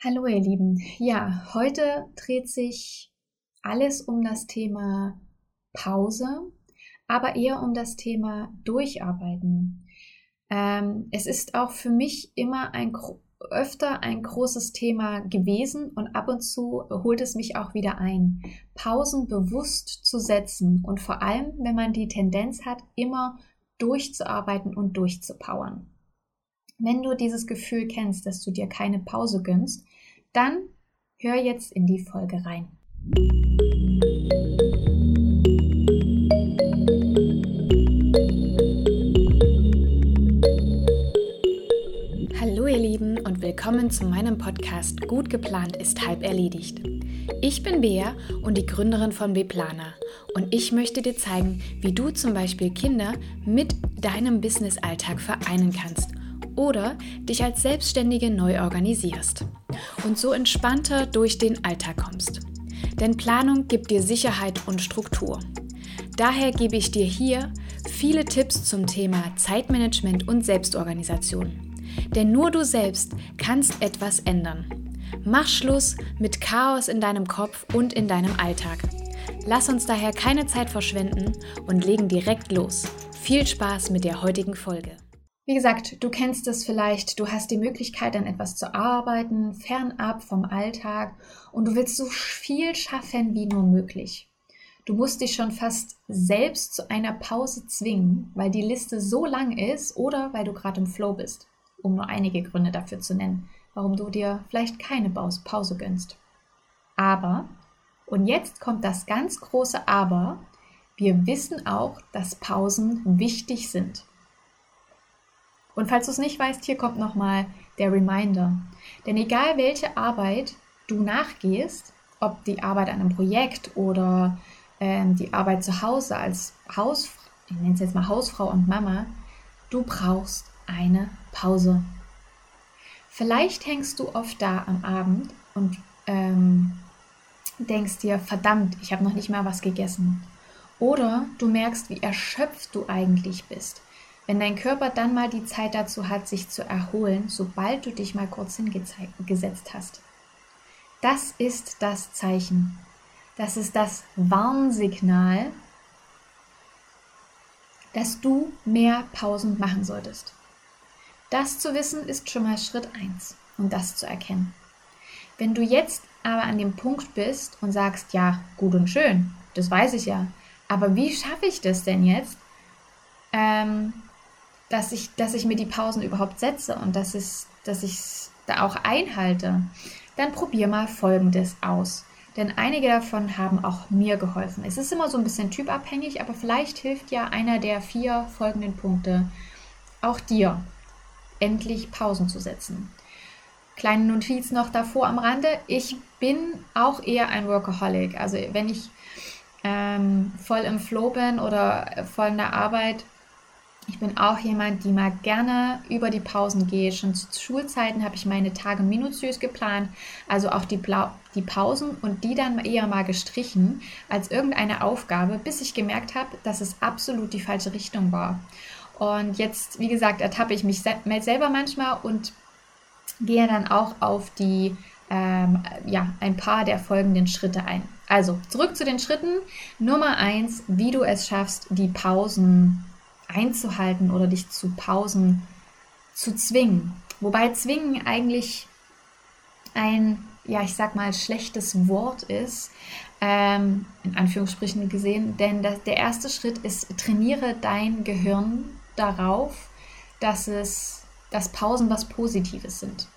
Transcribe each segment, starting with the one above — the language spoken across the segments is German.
Hallo ihr Lieben, ja, heute dreht sich alles um das Thema Pause, aber eher um das Thema Durcharbeiten. Es ist auch für mich immer öfter ein großes Thema gewesen und ab und zu holt es mich auch wieder ein, Pausen bewusst zu setzen und vor allem, wenn man die Tendenz hat, immer durchzuarbeiten und durchzupowern. Wenn du dieses Gefühl kennst, dass du dir keine Pause gönnst, dann hör jetzt in die Folge rein. Hallo ihr Lieben und willkommen zu meinem Podcast Gut geplant ist halb erledigt. Ich bin Bea und die Gründerin von Beplaner und ich möchte dir zeigen, wie du zum Beispiel Kinder mit deinem Business-Alltag vereinen kannst oder dich als Selbstständige neu organisierst und so entspannter durch den Alltag kommst. Denn Planung gibt dir Sicherheit und Struktur. Daher gebe ich dir hier viele Tipps zum Thema Zeitmanagement und Selbstorganisation. Denn nur du selbst kannst etwas ändern. Mach Schluss mit Chaos in deinem Kopf und in deinem Alltag. Lass uns daher keine Zeit verschwenden und legen direkt los. Viel Spaß mit der heutigen Folge. Wie gesagt, du kennst es vielleicht, du hast die Möglichkeit, an etwas zu arbeiten, fernab vom Alltag und du willst so viel schaffen wie nur möglich. Du musst dich schon fast selbst zu einer Pause zwingen, weil die Liste so lang ist oder weil du gerade im Flow bist, um nur einige Gründe dafür zu nennen, warum du dir vielleicht keine Pause gönnst. Aber, und jetzt kommt das ganz große Aber, wir wissen auch, dass Pausen wichtig sind. Und falls du es nicht weißt, hier kommt nochmal der Reminder. Denn egal welche Arbeit du nachgehst, ob die Arbeit an einem Projekt oder die Arbeit zu Hause als Hausfrau, ich nenne es jetzt mal Hausfrau und Mama, du brauchst eine Pause. Vielleicht hängst du oft da am Abend und denkst dir, verdammt, ich habe noch nicht mal was gegessen. Oder du merkst, wie erschöpft du eigentlich bist. Wenn dein Körper dann mal die Zeit dazu hat, sich zu erholen, sobald du dich mal kurz hingesetzt hast. Das ist das Zeichen. Das ist das Warnsignal, dass du mehr Pausen machen solltest. Das zu wissen ist schon mal Schritt 1, um das zu erkennen. Wenn du jetzt aber an dem Punkt bist und sagst, ja, gut und schön, das weiß ich ja, aber wie schaffe ich das denn jetzt, dass ich mir die Pausen überhaupt setze und dass ich es da auch einhalte, dann probier mal Folgendes aus. Denn einige davon haben auch mir geholfen. Es ist immer so ein bisschen typabhängig, aber vielleicht hilft ja einer der 4 folgenden Punkte auch dir, endlich Pausen zu setzen. Kleine Notiz noch davor am Rande. Ich bin auch eher ein Workaholic. Also wenn ich voll im Flow bin oder voll in der Arbeit, ich bin auch jemand, die mal gerne über die Pausen geht. Schon zu Schulzeiten habe ich meine Tage minutiös geplant, also auch die Pausen und die dann eher mal gestrichen als irgendeine Aufgabe, bis ich gemerkt habe, dass es absolut die falsche Richtung war. Und jetzt, wie gesagt, ertappe ich mich selber manchmal und gehe dann auch auf die ein paar der folgenden Schritte ein. Also zurück zu den Schritten. Nummer 1, wie du es schaffst, die Pausen einzuhalten oder dich zu Pausen zu zwingen. Wobei zwingen eigentlich ein, ich sag mal, schlechtes Wort ist, in Anführungsstrichen gesehen, denn der erste Schritt ist, trainiere dein Gehirn darauf, dass Pausen was Positives sind.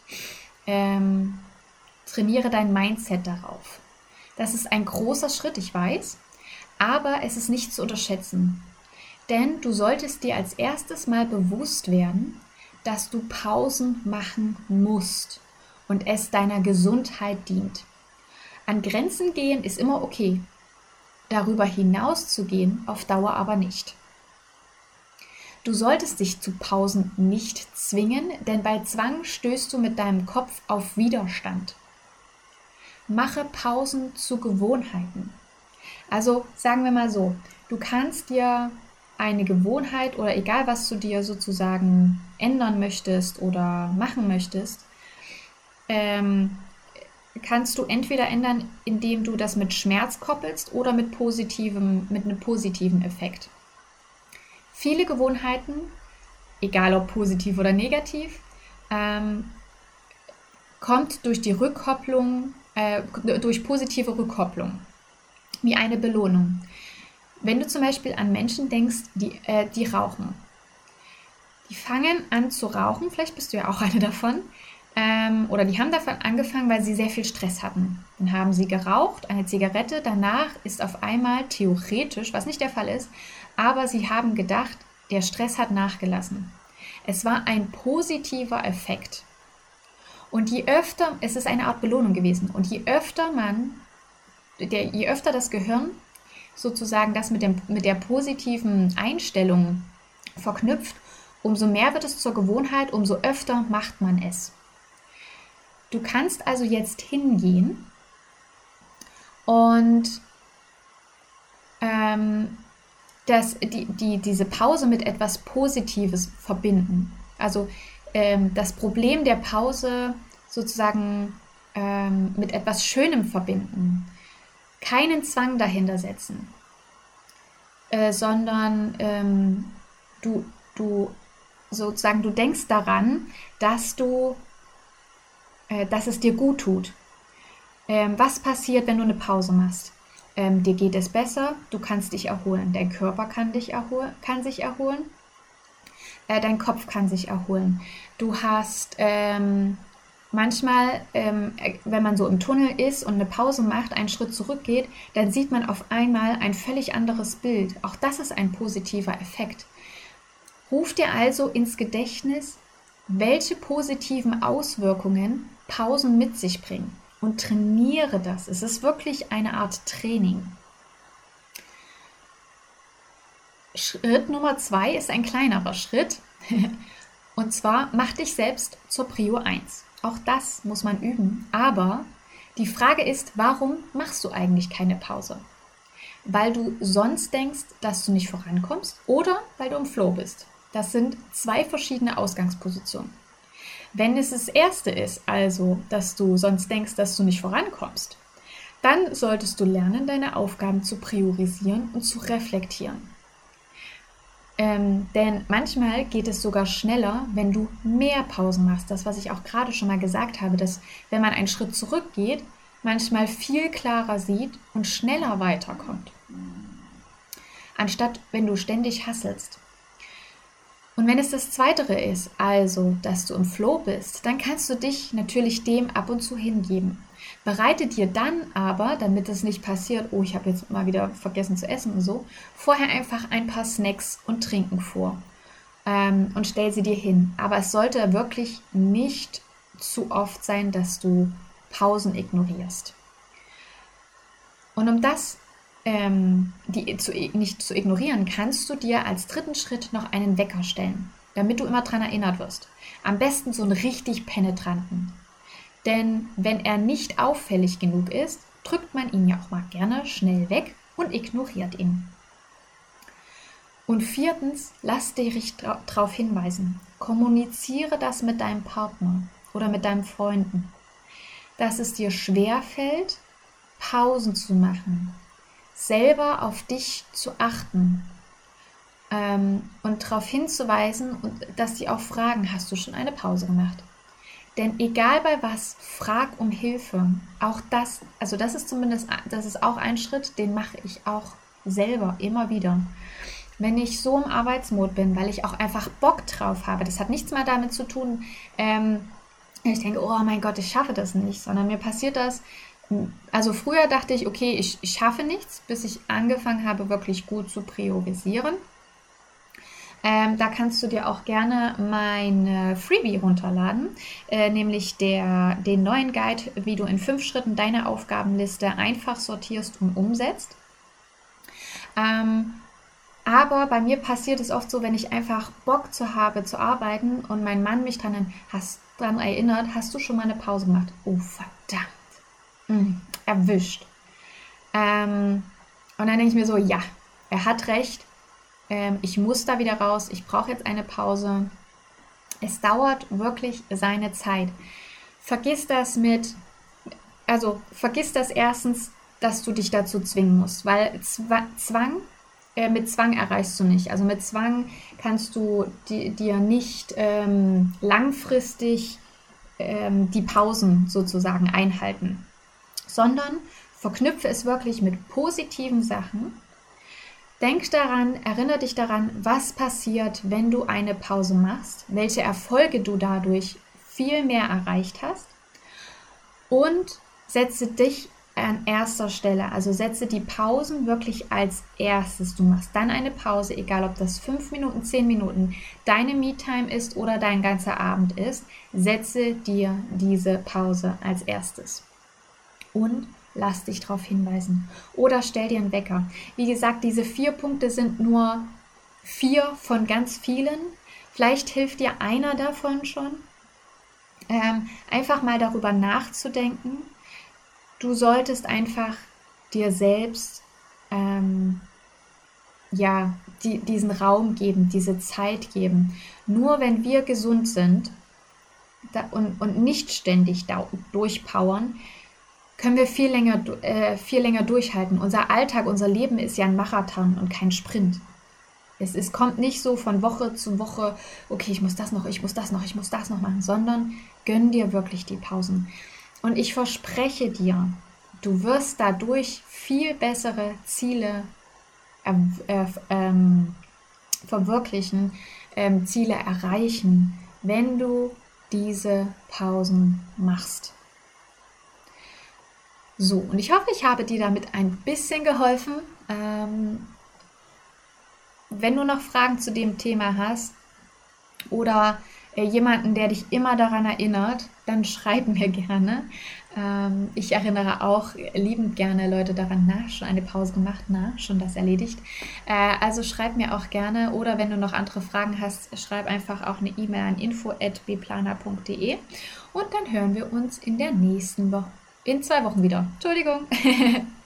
Trainiere dein Mindset darauf. Das ist ein großer Schritt, ich weiß, aber es ist nicht zu unterschätzen. Denn du solltest dir als erstes mal bewusst werden, dass du Pausen machen musst und es deiner Gesundheit dient. An Grenzen gehen ist immer okay. Darüber hinaus zu gehen, auf Dauer aber nicht. Du solltest dich zu Pausen nicht zwingen, denn bei Zwang stößt du mit deinem Kopf auf Widerstand. Mache Pausen zu Gewohnheiten. Also sagen wir mal so, du kannst dir eine Gewohnheit oder egal, was du dir sozusagen ändern möchtest oder machen möchtest, kannst du entweder ändern, indem du das mit Schmerz koppelst oder mit einem positiven Effekt. Viele Gewohnheiten, egal ob positiv oder negativ, kommt durch die Rückkopplung, durch positive Rückkopplung, wie eine Belohnung. Wenn du zum Beispiel an Menschen denkst, die rauchen. Die fangen an zu rauchen, vielleicht bist du ja auch eine davon, oder die haben davon angefangen, weil sie sehr viel Stress hatten. Dann haben sie geraucht, eine Zigarette, danach ist auf einmal theoretisch, was nicht der Fall ist, aber sie haben gedacht, der Stress hat nachgelassen. Es war ein positiver Effekt. Und es ist eine Art Belohnung gewesen. Und je öfter das Gehirn sozusagen das mit der positiven Einstellung verknüpft, umso mehr wird es zur Gewohnheit, umso öfter macht man es. Du kannst also jetzt hingehen und diese Pause mit etwas Positives verbinden. Also das Problem der Pause sozusagen mit etwas Schönem verbinden. Keinen Zwang dahinter setzen, sondern du denkst daran, dass es dir gut tut. Was passiert, wenn du eine Pause machst? Dir geht es besser, du kannst dich erholen, dein Körper kann sich erholen, dein Kopf kann sich erholen. Du hast manchmal, wenn man so im Tunnel ist und eine Pause macht, einen Schritt zurückgeht, dann sieht man auf einmal ein völlig anderes Bild. Auch das ist ein positiver Effekt. Ruf dir also ins Gedächtnis, welche positiven Auswirkungen Pausen mit sich bringen und trainiere das. Es ist wirklich eine Art Training. Schritt Nummer 2 ist ein kleinerer Schritt und zwar mach dich selbst zur Prio 1. Auch das muss man üben, aber die Frage ist, warum machst du eigentlich keine Pause? Weil du sonst denkst, dass du nicht vorankommst oder weil du im Flow bist. Das sind 2 verschiedene Ausgangspositionen. Wenn es das erste ist, also dass du sonst denkst, dass du nicht vorankommst, dann solltest du lernen, deine Aufgaben zu priorisieren und zu reflektieren. Denn manchmal geht es sogar schneller, wenn du mehr Pausen machst. Das, was ich auch gerade schon mal gesagt habe, dass wenn man einen Schritt zurückgeht, manchmal viel klarer sieht und schneller weiterkommt. Anstatt wenn du ständig hasselst. Und wenn es das Zweite ist, also dass du im Flow bist, dann kannst du dich natürlich dem ab und zu hingeben. Bereite dir dann aber, damit es nicht passiert, oh, ich habe jetzt mal wieder vergessen zu essen und so, vorher einfach ein paar Snacks und Trinken vor und stell sie dir hin. Aber es sollte wirklich nicht zu oft sein, dass du Pausen ignorierst. Und um das nicht zu ignorieren, kannst du dir als 3. Schritt noch einen Wecker stellen, damit du immer daran erinnert wirst. Am besten so einen richtig penetranten. Denn wenn er nicht auffällig genug ist, drückt man ihn ja auch mal gerne schnell weg und ignoriert ihn. Und 4, lass dich darauf hinweisen. Kommuniziere das mit deinem Partner oder mit deinen Freunden, dass es dir schwerfällt, Pausen zu machen, selber auf dich zu achten und darauf hinzuweisen, dass sie auch fragen, hast du schon eine Pause gemacht? Denn egal bei was, frag um Hilfe. Auch das, also das ist auch ein Schritt, den mache ich auch selber immer wieder. Wenn ich so im Arbeitsmod bin, weil ich auch einfach Bock drauf habe, das hat nichts mal damit zu tun, ich denke, oh mein Gott, ich schaffe das nicht, sondern mir passiert das. Also früher dachte ich, okay, ich schaffe nichts, bis ich angefangen habe, wirklich gut zu priorisieren. Da kannst du dir auch gerne mein Freebie runterladen, nämlich den neuen Guide, wie du in 5 Schritten deine Aufgabenliste einfach sortierst und umsetzt. Aber bei mir passiert es oft so, wenn ich einfach Bock habe zu arbeiten und mein Mann mich dran erinnert, hast du schon mal eine Pause gemacht? Oh, verdammt. Erwischt. Und dann denke ich mir so, ja, er hat recht. Ich muss da wieder raus, ich brauche jetzt eine Pause. Es dauert wirklich seine Zeit. Vergiss das mit, also vergiss das erstens, dass du dich dazu zwingen musst, weil mit Zwang erreichst du nicht. Also mit Zwang kannst du dir nicht langfristig die Pausen sozusagen einhalten, sondern verknüpfe es wirklich mit positiven Sachen. Denk daran, erinnere dich daran, was passiert, wenn du eine Pause machst, welche Erfolge du dadurch viel mehr erreicht hast und setze dich an erster Stelle, also setze die Pausen wirklich als erstes. Du machst dann eine Pause, egal ob das 5 Minuten, 10 Minuten deine Me-Time ist oder dein ganzer Abend ist, setze dir diese Pause als erstes und lass dich darauf hinweisen oder stell dir einen Wecker. Wie gesagt, diese 4 Punkte sind nur 4 von ganz vielen. Vielleicht hilft dir einer davon schon. Einfach mal darüber nachzudenken. Du solltest einfach dir selbst diesen Raum geben, diese Zeit geben. Nur wenn wir gesund sind und nicht ständig durchpowern, können wir viel länger durchhalten. Unser Alltag, unser Leben ist ja ein Marathon und kein Sprint. Es kommt nicht so von Woche zu Woche, okay, ich muss das noch machen, sondern gönn dir wirklich die Pausen. Und ich verspreche dir, du wirst dadurch viel bessere Ziele verwirklichen, Ziele erreichen, wenn du diese Pausen machst. So, und ich hoffe, ich habe dir damit ein bisschen geholfen. Wenn du noch Fragen zu dem Thema hast oder jemanden, der dich immer daran erinnert, dann schreib mir gerne. Ich erinnere auch liebend gerne Leute daran, schon eine Pause gemacht, schon das erledigt. Also schreib mir auch gerne oder wenn du noch andere Fragen hast, schreib einfach auch eine E-Mail an info@bplaner.de und dann hören wir uns in der nächsten Woche. In 2 Wochen wieder. Entschuldigung.